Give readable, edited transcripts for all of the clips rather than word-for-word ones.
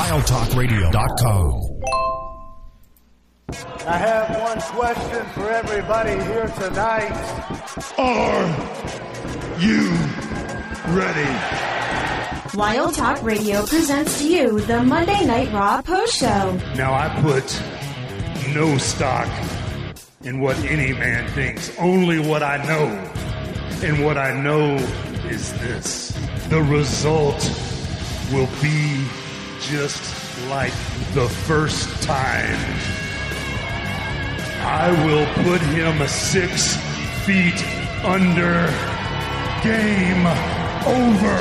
WildTalkRadio.com. I have one question for everybody here tonight. Are you ready? Wild Talk Radio presents to you the Monday Night Raw Post Show. Now I put no stock in what any man thinks, only what I know. And what I know is this: the result will be just like the first time. I will put him 6 feet under. Game over.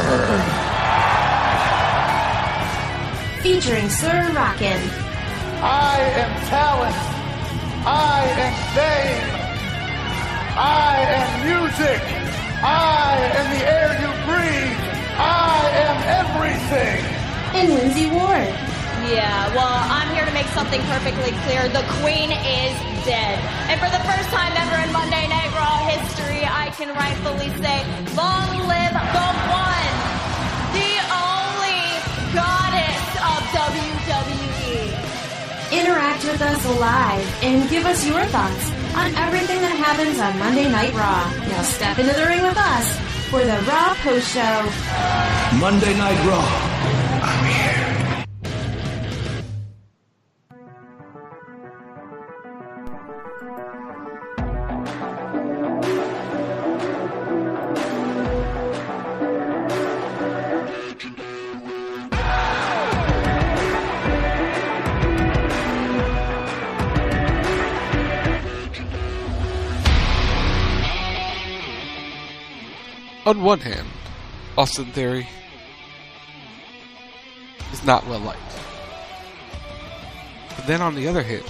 Featuring Sir Rockin'. I am talent. I am fame. I am music. I am the air you breathe. I am everything. And Lindsay Ward. Yeah, well, I'm here to make something perfectly clear. The Queen is dead. And for the first time ever in Monday Night Raw history, I can rightfully say, long live the one, the only goddess of WWE. Interact with us live and give us your thoughts on everything that happens on Monday Night Raw. Now step into the ring with us for the Raw Post Show. Monday Night Raw. I'm here. On one hand, Austin Theory is not well liked. But then on the other hand,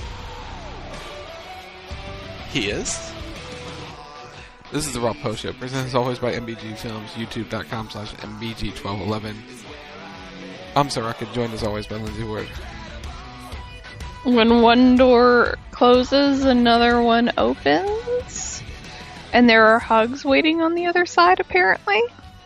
he is. This is the Raw Post Show, presented as always by MBG Films, youtube.com/MBG1211. I'm Sir Rocket, joined as always by Lindsay Ward. When one door closes, another one opens. And there are hugs waiting on the other side, apparently.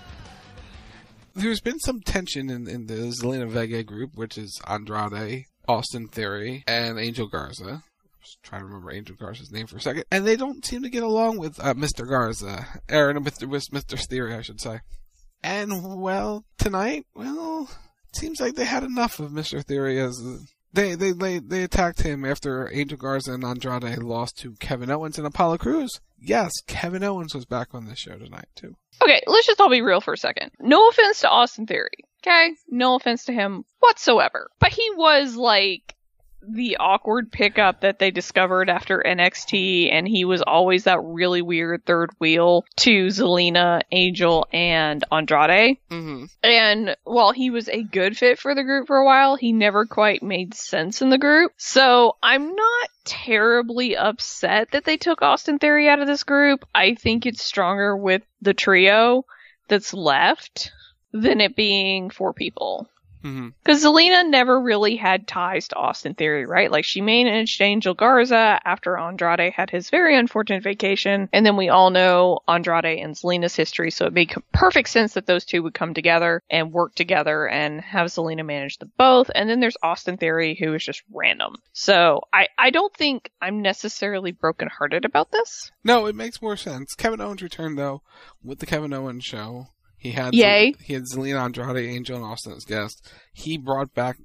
There's been some tension in the Zelina Vega group, which is Andrade, Austin Theory, and Angel Garza. I was trying to remember Angel Garza's name for a second. And they don't seem to get along with Mr. Garza. Or with Mr. Theory, I should say. And, well, tonight, it seems like they had enough of Mr. Theory as... They attacked him after Angel Garza and Andrade lost to Kevin Owens and Apollo Crews. Yes, Kevin Owens was back on this show tonight, too. Okay, let's just all be real for a second. No offense to Austin Theory, okay? No offense to him whatsoever. But he was, like, the awkward pickup that they discovered after NXT, and he was always that really weird third wheel to Zelina, Angel, and Andrade. Mm-hmm. And while he was a good fit for the group for a while, he never quite made sense in the group. So I'm not terribly upset that they took Austin Theory out of this group. I think it's stronger with the trio that's left than it being 4 people. Because Zelina never really had ties to Austin Theory, right? Like, she managed Angel Garza after Andrade had his very unfortunate vacation. And then we all know Andrade and Zelina's history, so it made perfect sense that those two would come together and work together and have Zelina manage them both. And then there's Austin Theory, who is just random. So I don't think I'm necessarily brokenhearted about this. No, it makes more sense. Kevin Owens returned, though, with the Kevin Owens show. He had Zelina, Andrade, Angel, and Austin as guests. He brought back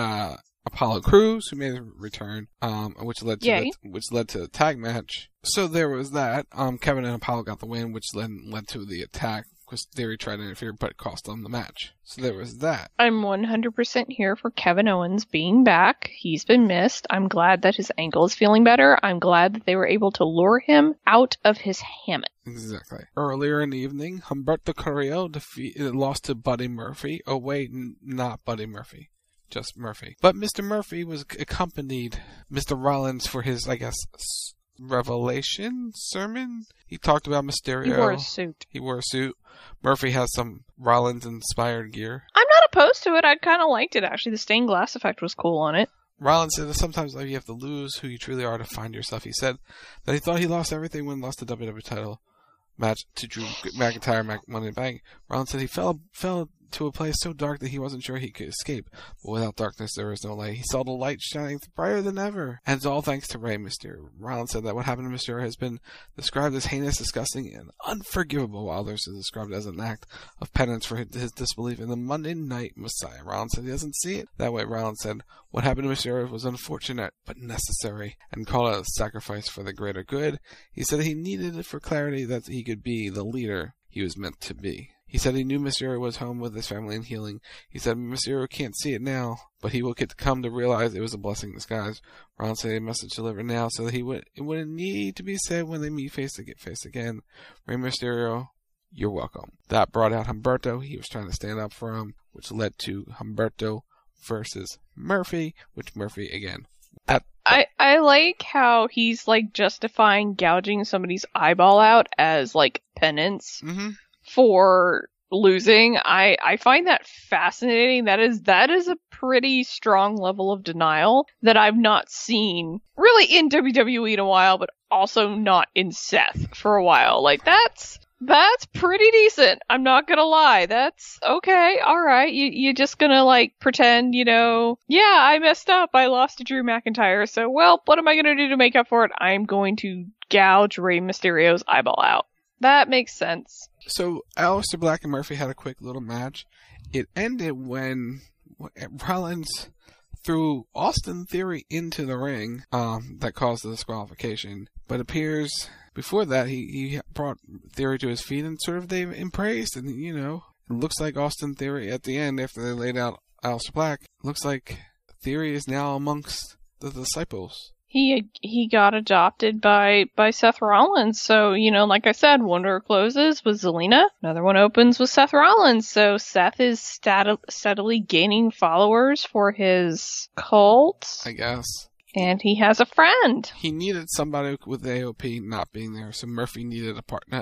Apollo Crews, who made a return, which led to the tag match. So there was that. Kevin and Apollo got the win, which then led to the attack. Because Theory tried to interfere, but it cost them the match. So there was that. I'm 100% here for Kevin Owens being back. He's been missed. I'm glad that his ankle is feeling better. I'm glad that they were able to lure him out of his hammock. Exactly. Earlier in the evening, Humberto Carrillo lost to Buddy Murphy. Oh wait, not Buddy Murphy. Just Murphy. But Mr. Murphy was accompanied Mr. Rollins for his, I guess, revelation sermon. He talked about Mysterio. He wore a suit. Murphy has some Rollins-inspired gear. I'm not opposed to it. I kind of liked it, actually. The stained glass effect was cool on it. Rollins said that sometimes you have to lose who you truly are to find yourself. He said that he thought he lost everything when he lost the WWE title match to Drew McIntyre, Money in the Bank. Rollins said he fell to a place so dark that he wasn't sure he could escape. But without darkness, there is no light. He saw the light shining brighter than ever. And it's all thanks to Rey Mysterio. Rollins said that what happened to Mysterio has been described as heinous, disgusting, and unforgivable, while others have described it as an act of penance for his disbelief in the Monday Night Messiah. Rollins said he doesn't see it that way. Rollins said what happened to Mysterio was unfortunate but necessary, and called it a sacrifice for the greater good. He said he needed it for clarity that he could be the leader he was meant to be. He said he knew Mysterio was home with his family and healing. He said Mysterio can't see it now, but he will come to realize it was a blessing in disguise. Rollins said a message delivered now so that it wouldn't need to be said when they meet face to face again. Rey Mysterio, you're welcome. That brought out Humberto. He was trying to stand up for him, which led to Humberto versus Murphy, which Murphy again. I like how he's like justifying gouging somebody's eyeball out as like penance for losing. I find that fascinating. That is a pretty strong level of denial that I've not seen really in WWE in a while, but also not in Seth for a while. Like that's pretty decent. I'm not gonna lie. That's okay. All right. You're just gonna like pretend, yeah, I messed up. I lost to Drew McIntyre. So, well, what am I gonna do to make up for it? I'm going to gouge Rey Mysterio's eyeball out. That makes sense. So, Aleister Black and Murphy had a quick little match. It ended when Rollins threw Austin Theory into the ring, that caused the disqualification. But appears before that he brought Theory to his feet and sort of they embraced, and it looks like Austin Theory at the end after they laid out Aleister Black, looks like Theory is now amongst the disciples. He got adopted by Seth Rollins. So, like I said, one door closes with Zelina. Another one opens with Seth Rollins. So Seth is steadily gaining followers for his cult, I guess. And he has a friend. He needed somebody with AOP not being there. So Murphy needed a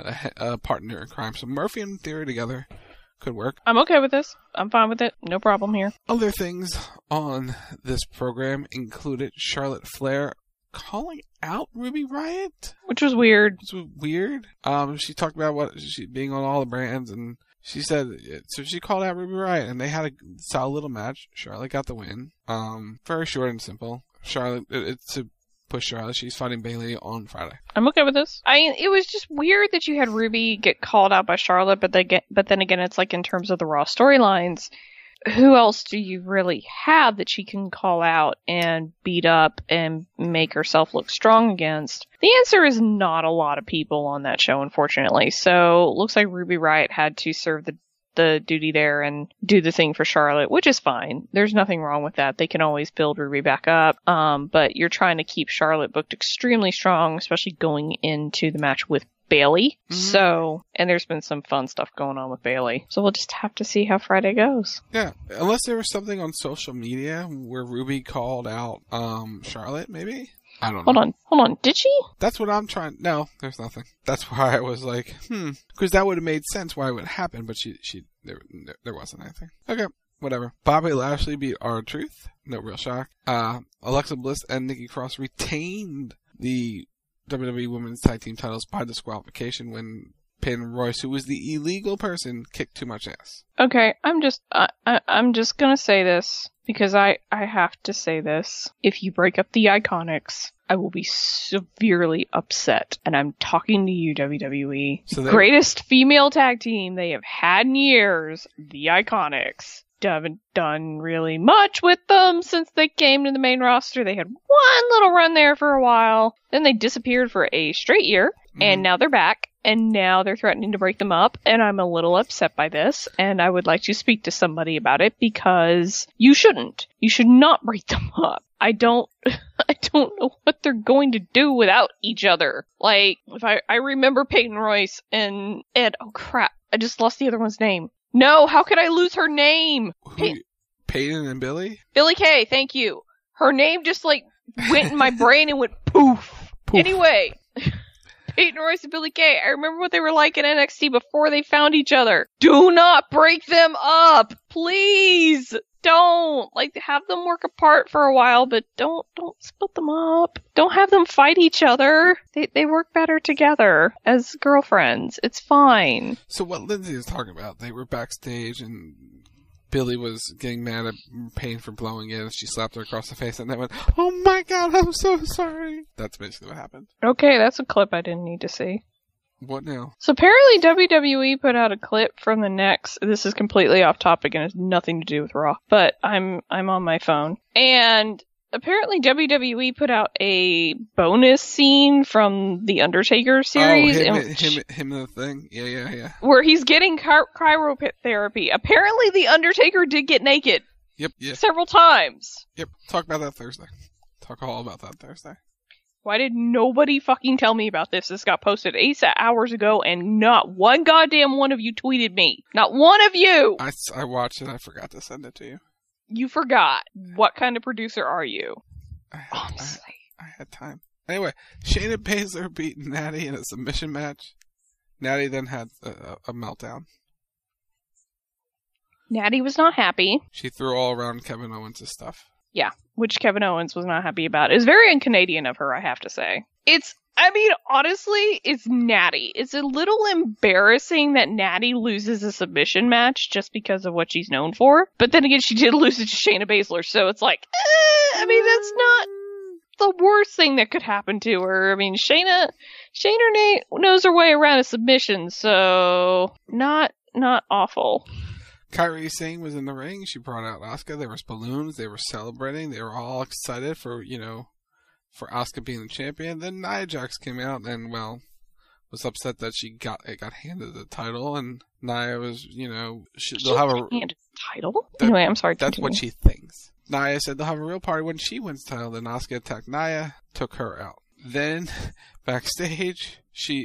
partner in crime. So Murphy and Theory together could work. I'm okay with this. I'm fine with it. No problem here. Other things on this program included Charlotte Flair calling out Ruby Riott, which was weird. It was weird. She talked about she being on all the brands, and she said so. She called out Ruby Riott, and they had a solid little match. Charlotte got the win. Very short and simple. Charlotte, it's to push Charlotte. She's fighting Bayley on Friday. I'm okay with this. It was just weird that you had Ruby get called out by Charlotte, but then again, it's like in terms of the Raw storylines, who else do you really have that she can call out and beat up and make herself look strong against? The answer is not a lot of people on that show, unfortunately. So it looks like Ruby Riott had to serve the duty there and do the thing for Charlotte, which is fine. There's nothing wrong with that. They can always build Ruby back up. But you're trying to keep Charlotte booked extremely strong, especially going into the match with Bayley. So, and there's been some fun stuff going on with Bayley. So we'll just have to see how Friday goes. Yeah, unless there was something on social media where Ruby called out Charlotte, maybe? I don't know. Hold on. Did she? That's what I'm trying. No, there's nothing. That's why I was like, because that would have made sense why it would happen, but there wasn't anything. Okay, whatever. Bobby Lashley beat R-Truth. No real shock. Alexa Bliss and Nikki Cross retained the WWE Women's Tag Team titles by disqualification when Peyton Royce, who was the illegal person, kicked too much ass. Okay, I'm just gonna say this because I have to say this. If you break up the Iconics, I will be severely upset. And I'm talking to you, WWE. So greatest female tag team they have had in years, the Iconics. Haven't done really much with them since they came to the main roster. They had one little run there for a while. Then they disappeared for a straight year. And now they're back. And now they're threatening to break them up. And I'm a little upset by this. And I would like to speak to somebody about it because you shouldn't. You should not break them up. I don't know what they're going to do without each other. Like, if I remember Peyton Royce and Ed, oh crap, I just lost the other one's name. No, how could I lose her name? Peyton and Billy? Billy Kay, thank you. Her name just like went in my brain and went poof. Anyway, Peyton Royce and Billy Kay, I remember what they were like in NXT before they found each other. Do not break them up, please. Don't. Like, have them work apart for a while, but don't split them up. Don't have them fight each other. They work better together as girlfriends. It's fine. So what Lindsay is talking about, they were backstage and Billy was getting mad at Pain for blowing it, and she slapped her across the face, and then went, "Oh my God, I'm so sorry." That's basically what happened. Okay, that's a clip I didn't need to see. What now? So apparently WWE put out a clip from the next. This is completely off topic and has nothing to do with Raw, but I'm on my phone. And apparently WWE put out a bonus scene from the Undertaker series. Him in the thing? Yeah. Where he's getting cryotherapy. Apparently the Undertaker did get naked. Yep. Several times. Yep. Talk about that Thursday. Talk all about that Thursday. Why did nobody fucking tell me about this? This got posted 8 hours ago, and not one goddamn one of you tweeted me. Not one of you! I watched it. I forgot to send it to you. You forgot. What kind of producer are you? Honestly. I had time. Anyway, Shayna Baszler beat Natty in a submission match. Natty then had a meltdown. Natty was not happy. She threw all around Kevin Owens' stuff. Yeah, which Kevin Owens was not happy about. It was very un-Canadian of her, I have to say. Honestly, it's Natty. It's a little embarrassing that Natty loses a submission match just because of what she's known for. But then again, she did lose it to Shayna Baszler, so it's like, that's not the worst thing that could happen to her. I mean, Shayna knows her way around a submission, so not awful. Kairi Sane was in the ring. She brought out Asuka. There was balloons. They were celebrating. They were all excited for Asuka being the champion. Then Nia Jax came out and, was upset that she got handed the title. And Nia was, they'll have a handed the title. Anyway, I'm sorry. That's what she thinks. Nia said they'll have a real party when she wins the title. Then Asuka attacked Nia, took her out. Then backstage,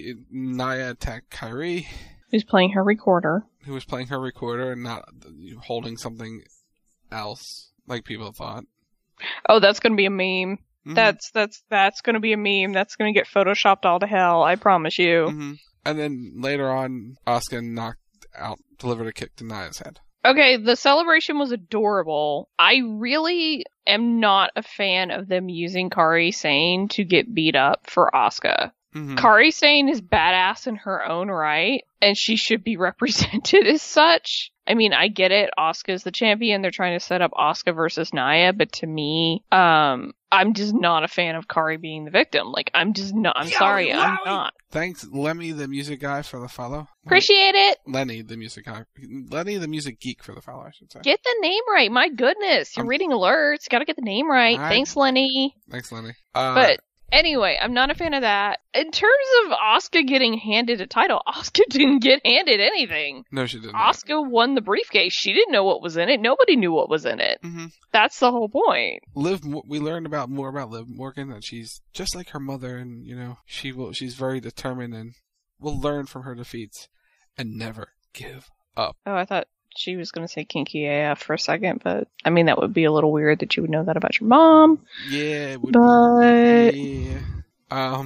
Nia attacked Kairi. Who's playing her recorder. Who was playing her recorder and not holding something else, like people thought. Oh, that's going to be a meme. Mm-hmm. That's going to be a meme. That's going to get photoshopped all to hell, I promise you. Mm-hmm. And then later on, Asuka delivered a kick to Nia's head. Okay, the celebration was adorable. I really am not a fan of them using Kairi Sane to get beat up for Asuka. Mm-hmm. Kairi Sane is badass in her own right, and she should be represented as such. I mean, I get it. Asuka's the champion. They're trying to set up Asuka versus Nia, but to me, I'm just not a fan of Kairi being the victim. Like, I'm just not. I'm sorry, I'm not. Thanks, Lemmy, the music guy, for the follow. Appreciate it. Lenny, the music guy. Lenny, the music geek, for the follow, I should say. Get the name right. My goodness. You're reading alerts. Gotta get the name right. Thanks, Lenny. Thanks, Lenny. But anyway, I'm not a fan of that. In terms of Asuka getting handed a title, Asuka didn't get handed anything. No, she didn't. Asuka won the briefcase. She didn't know what was in it. Nobody knew what was in it. Mm-hmm. That's the whole point. We learned more about Liv Morgan, that she's just like her mother, and she's very determined, and will learn from her defeats and never give up. Oh, I thought she was going to say kinky AF for a second, but I mean, that would be a little weird that you would know that about your mom. Yeah, it would. But yeah.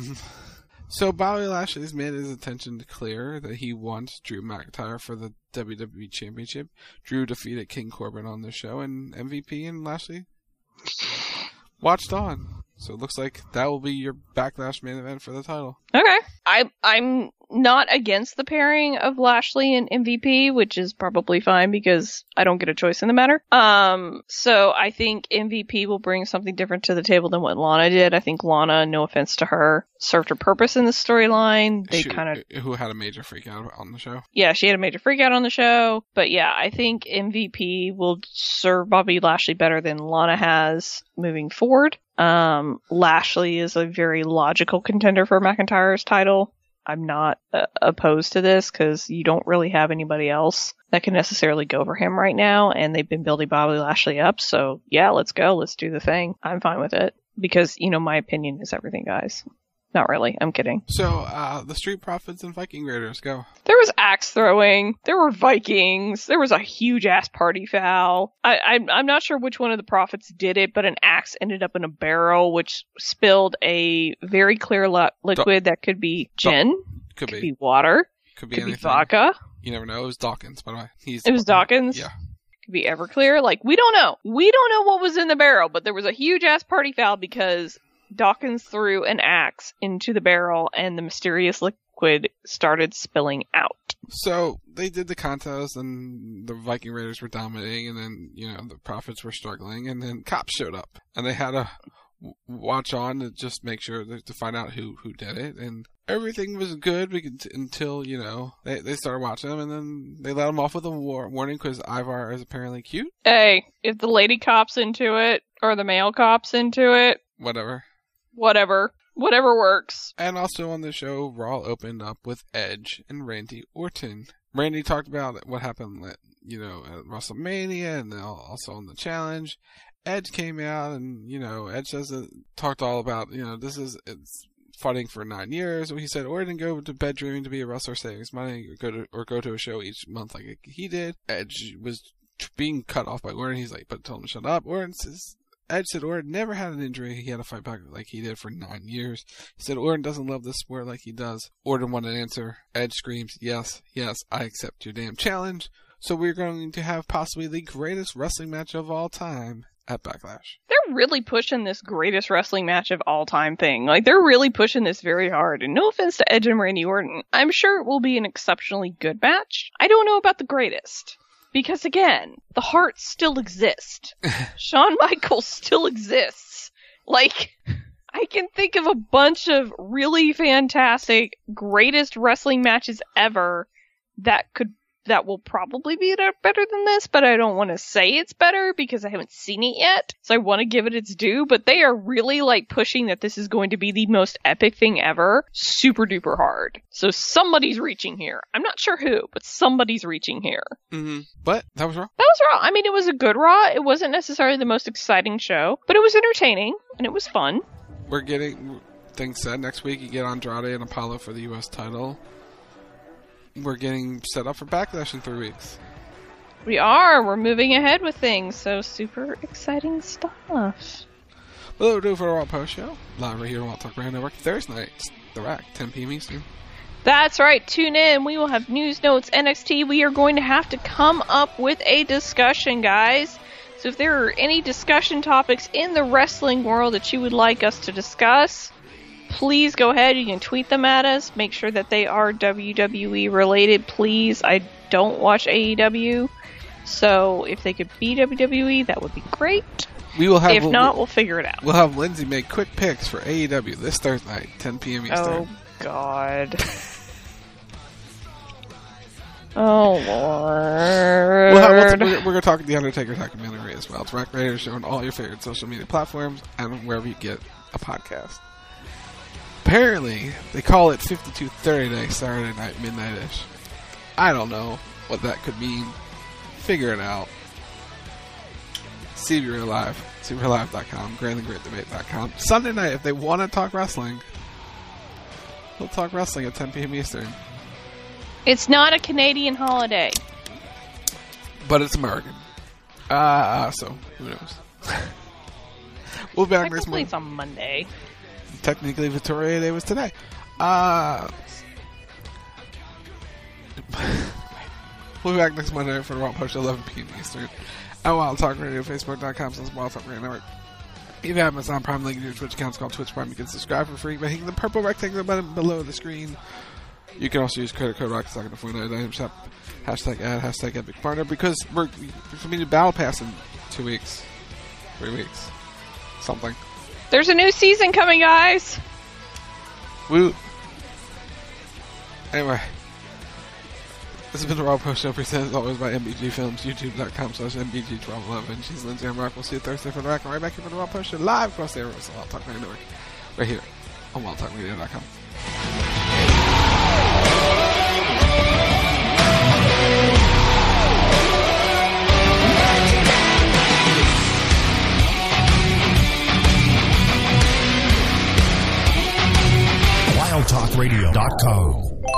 So Bobby Lashley's made his intention clear that he wants Drew McIntyre for the WWE Championship. Drew defeated King Corbin on the show, and MVP and Lashley watched on. So it looks like that will be your Backlash main event for the title. Okay. I'm not against the pairing of Lashley and MVP, which is probably fine because I don't get a choice in the matter. So I think MVP will bring something different to the table than what Lana did. I think Lana, no offense to her, served her purpose in the storyline. Who had a major freak out on the show. Yeah, she had a major freak out on the show. But yeah, I think MVP will serve Bobby Lashley better than Lana has moving forward. Lashley is a very logical contender for McIntyre's title. I'm not opposed to this because you don't really have anybody else that can necessarily go for him right now, and they've been building Bobby Lashley up, so yeah, let's go. Let's do the thing. I'm fine with it because, my opinion is everything, guys. Not really. I'm kidding. So, the Street Profits and Viking Raiders, go. There was axe throwing. There were Vikings. There was a huge ass party foul. I'm not sure which one of the Profits did it, but an axe ended up in a barrel, which spilled a very clear liquid that could be gin. Could be water. Could be vodka. You never know. It was Dawkins, by the way. It was Dawkins? Yeah. Could be Everclear. Like, we don't know. We don't know what was in the barrel, but there was a huge ass party foul because Dawkins threw an axe into the barrel and the mysterious liquid liquid started spilling out. So they did the contest, and the Viking Raiders were dominating, and then, the Profits were struggling, and then cops showed up, and they had to watch on to just make sure to find out who did it, and everything was good until, they started watching them, and then they let them off with a warning because Ivar is apparently cute. Hey, if the lady cop's into it, or the male cop's into it, Whatever works. And also on the show, Raw opened up with Edge and Randy Orton. Randy talked about what happened, at WrestleMania, and also on the challenge. Edge came out, and Edge talked all about it's fighting for 9 years. He said Orton go to bed dreaming to be a wrestler, saving his money, or go to a show each month like he did. Edge was being cut off by Orton. He's like, but told him to shut up. Edge said Orton never had an injury. He had to fight back like he did for 9 years. He said Orton doesn't love this sport like he does. Orton wanted an answer. Edge screams, yes, I accept your damn challenge. So we're going to have possibly the greatest wrestling match of all time at Backlash. They're really pushing this greatest wrestling match of all time thing. Like, they're really pushing this very hard. And no offense to Edge and Randy Orton, I'm sure it will be an exceptionally good match. I don't know about the greatest. Because again, the hearts still exist. Shawn Michaels still exists. Like, I can think of a bunch of really fantastic, greatest wrestling matches ever that will probably be better than this, but I don't want to say it's better because I haven't seen it yet. So I want to give it its due, but they are really pushing that this is going to be the most epic thing ever. Super duper hard. So somebody's reaching here. I'm not sure who, but somebody's reaching here. Mm-hmm. But that was Raw. That was Raw. I mean, it was a good Raw. It wasn't necessarily the most exciting show, but it was entertaining and it was fun. We're getting things said. Next week you get Andrade and Apollo for the U.S. title. We're getting set up for Backlash in 3 weeks. We are. We're moving ahead with things, so super exciting stuff. Well, we'll do it for the Raw Post Show. Live right here on Wild Talk Radio Network. Thursday night, The Rack, 10 p.m. Eastern. That's right. Tune in. We will have news, notes, NXT. We are going to have to come up with a discussion, guys. So if there are any discussion topics in the wrestling world that you would like us to discuss, please go ahead. You can tweet them at us. Make sure that they are WWE related, please. I don't watch AEW, so if they could be WWE, that would be great. If not, we'll figure it out. We'll have Lindsay make quick picks for AEW this Thursday night, 10 p.m. Eastern. Oh, God. Oh, Lord. We're going to talk The Undertaker documentary as well. It's Rack Radio Show on all your favorite social media platforms and wherever you get a podcast. Apparently, they call it 5230 Day, Saturday night, midnight-ish. I don't know what that could mean. Figure it out. CBReal Live, CBRealLive.com, GrandandGreatDebate.com. Sunday night, if they want to talk wrestling, we'll talk wrestling at 10 p.m. Eastern. It's not a Canadian holiday. But it's American. So, who knows? We'll be back next month. It's on Monday. Technically, Victoria Day was today. We'll be back next Monday for the Raw Post at 11 p.m. Eastern. At Wild Talk Radio, Facebook.com/Wild Talk Radio Network. If you have Amazon Prime, link in your Twitch account, it's called Twitch Prime. You can subscribe for free by hitting the purple rectangular button below the screen. You can also use credit code ROCKSTOCK in the Fortnite item shop. Hashtag ad, hashtag Epic Partner, because we're going to Battle Pass in 2 weeks. 3 weeks. Something. There's a new season coming, guys. Woo. Anyway. This has been the Raw Post Show, presented as always by MBG Films, youtube.com/MBG1211. She's Lindsay, I'm Rock. We'll see you Thursday for the Rack. And right back here for the Raw Post Show, live across the airwaves on Wild Talk Radio Network. Right here on WildTalkRadio.com. WildTalkRadio.com.